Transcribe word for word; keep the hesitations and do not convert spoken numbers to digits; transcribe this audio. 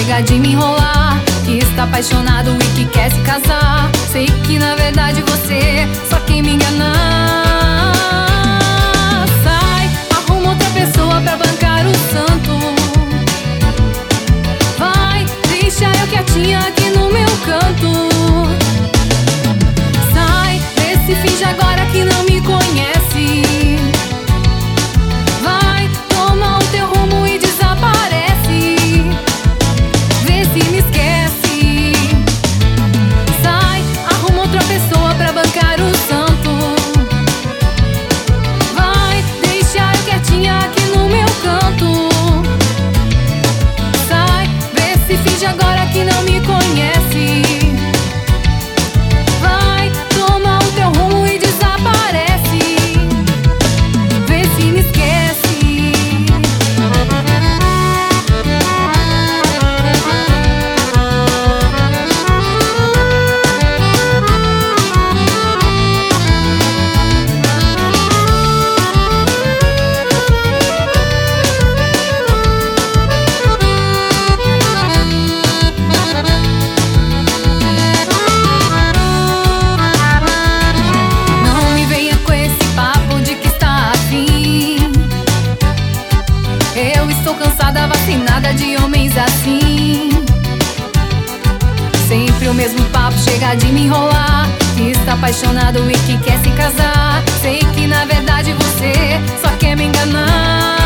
chega de me enrolar, que está apaixonado e que quer se casar. Sei que na verdade você só quer me enganar. Sai, arruma outra pessoa pra bancar o santo. Vai, deixa eu quietinha aqui no meu canto. Sai, vê se finge agora que não me conhece. Vai, toma o teu rumo e desaparece. Vê se me esquece. Sai, arruma outra pessoa pra bancar o santo. Vai, deixa eu quietinha aqui no meu canto. Sai, vê se finge agora que não me conhece. Vai, toma o teu rumo e desaparece. Vê se me esquece. Não me venha com esse papo de que está afim. Eu estou cansada, vacinada de homens assim. Sempre o mesmo papo, chega de me enrolar, que está apaixonado e que quer se casar. Sei que na verdade você só quer me enganar.